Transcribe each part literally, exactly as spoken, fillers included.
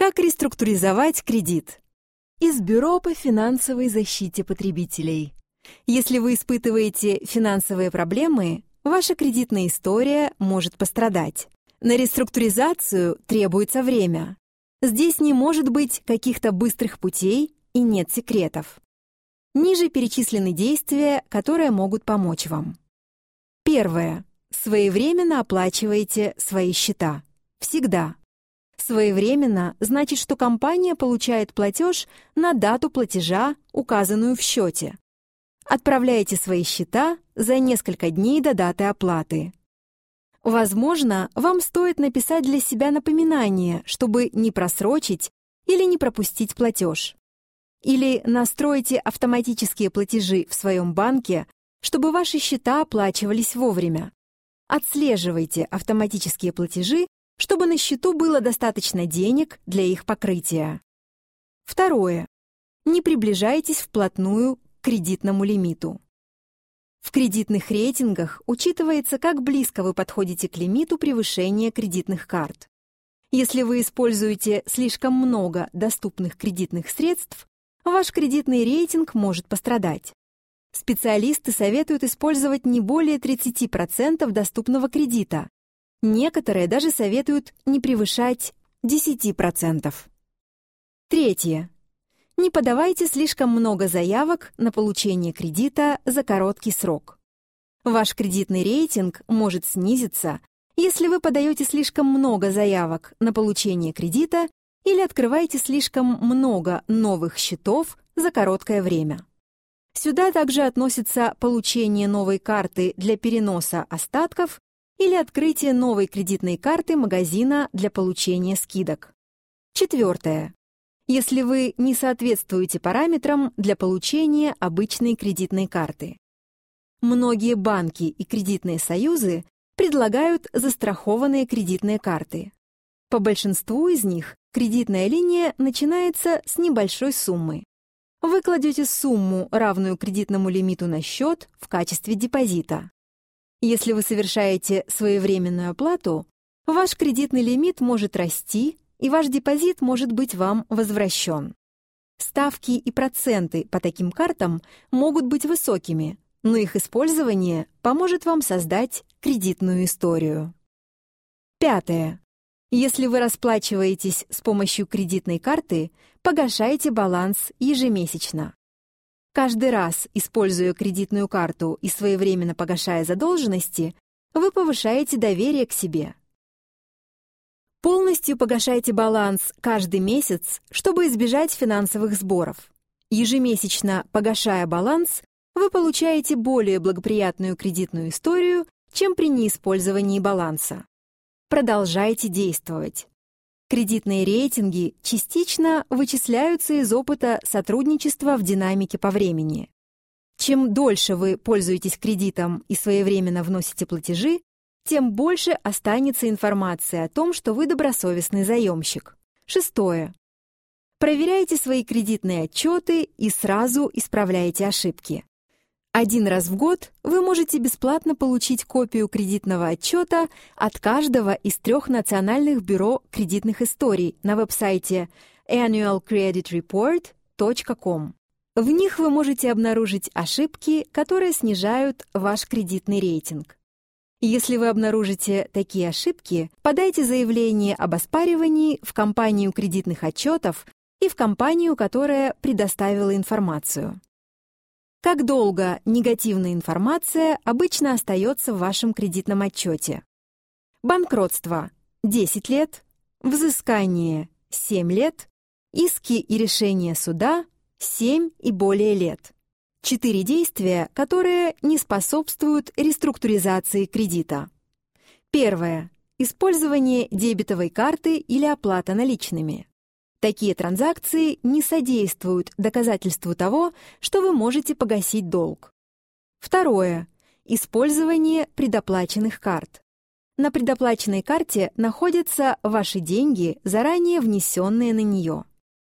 Как реструктуризовать кредит? Из Бюро по финансовой защите потребителей. Если вы испытываете финансовые проблемы, ваша кредитная история может пострадать. На реструктуризацию требуется время. Здесь не может быть каких-то быстрых путей и нет секретов. Ниже перечислены действия, которые могут помочь вам. Первое. Своевременно оплачивайте свои счета. Всегда. Своевременно значит, что компания получает платеж на дату платежа, указанную в счете. Отправляйте свои счета за несколько дней до даты оплаты. Возможно, вам стоит написать для себя напоминание, чтобы не просрочить или не пропустить платеж. Или настройте автоматические платежи в своем банке, чтобы ваши счета оплачивались вовремя. Отслеживайте автоматические платежи, чтобы на счету было достаточно денег для их покрытия. Второе. Не приближайтесь вплотную к кредитному лимиту. В кредитных рейтингах учитывается, как близко вы подходите к лимиту превышения кредитных карт. Если вы используете слишком много доступных кредитных средств, ваш кредитный рейтинг может пострадать. Специалисты советуют использовать не более тридцати процентов доступного кредита. Некоторые даже советуют не превышать десяти процентов. Третье. Не подавайте слишком много заявок на получение кредита за короткий срок. Ваш кредитный рейтинг может снизиться, если вы подаете слишком много заявок на получение кредита или открываете слишком много новых счетов за короткое время. Сюда также относится получение новой карты для переноса остатков или открытие новой кредитной карты магазина для получения скидок. Четвертое. Если вы не соответствуете параметрам для получения обычной кредитной карты. Многие банки и кредитные союзы предлагают застрахованные кредитные карты. По большинству из них кредитная линия начинается с небольшой суммы. Вы кладете сумму, равную кредитному лимиту на счет, в качестве депозита. Если вы совершаете своевременную оплату, ваш кредитный лимит может расти, и ваш депозит может быть вам возвращен. Ставки и проценты по таким картам могут быть высокими, но их использование поможет вам создать кредитную историю. Пятое. Если вы расплачиваетесь с помощью кредитной карты, погашайте баланс ежемесячно. Каждый раз, используя кредитную карту и своевременно погашая задолженности, вы повышаете доверие к себе. Полностью погашайте баланс каждый месяц, чтобы избежать финансовых сборов. Ежемесячно погашая баланс, вы получаете более благоприятную кредитную историю, чем при неиспользовании баланса. Продолжайте действовать. Кредитные рейтинги частично вычисляются из опыта сотрудничества в динамике по времени. Чем дольше вы пользуетесь кредитом и своевременно вносите платежи, тем больше останется информации о том, что вы добросовестный заемщик. Шестое. Проверяйте свои кредитные отчеты и сразу исправляйте ошибки. Один раз в год вы можете бесплатно получить копию кредитного отчета от каждого из трех национальных бюро кредитных историй на веб-сайте annual credit report точка com. В них вы можете обнаружить ошибки, которые снижают ваш кредитный рейтинг. Если вы обнаружите такие ошибки, подайте заявление об оспаривании в компанию кредитных отчетов и в компанию, которая предоставила информацию. Как долго негативная информация обычно остается в вашем кредитном отчете? Банкротство – десять лет, взыскание – семь лет, иски и решения суда – семь и более лет. Четыре действия, которые не способствуют реструктуризации кредита. Первое. Использование дебетовой карты или оплата наличными. Такие транзакции не содействуют доказательству того, что вы можете погасить долг. Второе. Использование предоплаченных карт. На предоплаченной карте находятся ваши деньги, заранее внесенные на нее.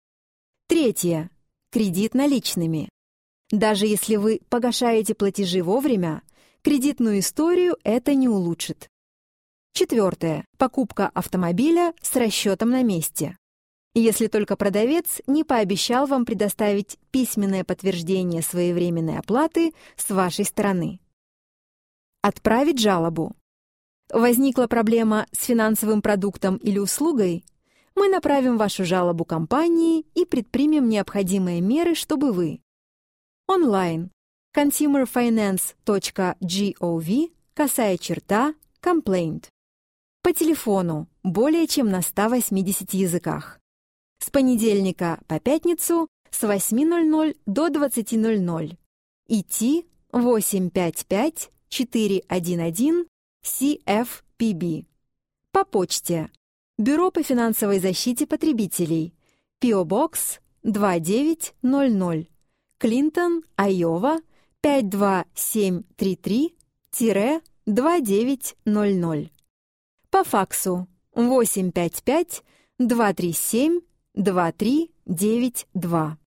Третье. Кредит наличными. Даже если вы погашаете платежи вовремя, кредитную историю это не улучшит. Четвертое. Покупка автомобиля с расчетом на месте. если только продавец не пообещал вам предоставить письменное подтверждение своевременной оплаты с вашей стороны. Отправить жалобу. Возникла проблема с финансовым продуктом или услугой? Мы направим вашу жалобу компании и предпримем необходимые меры, чтобы вы онлайн consumer finance точка gov косая черта complaint. По телефону более чем на ста восьмидесяти языках. С понедельника по пятницу с восьми ноль-ноль до двадцати ноль-ноль. ИТ восемь пять пять четыре один один си эф пи би. По почте. Бюро по финансовой защите потребителей. пи о Box двадцать девять ноль ноль. Клинтон, Айова пять два семь три три двадцать девять ноль ноль. По факсу восемь пять пять два три семь два три девять два.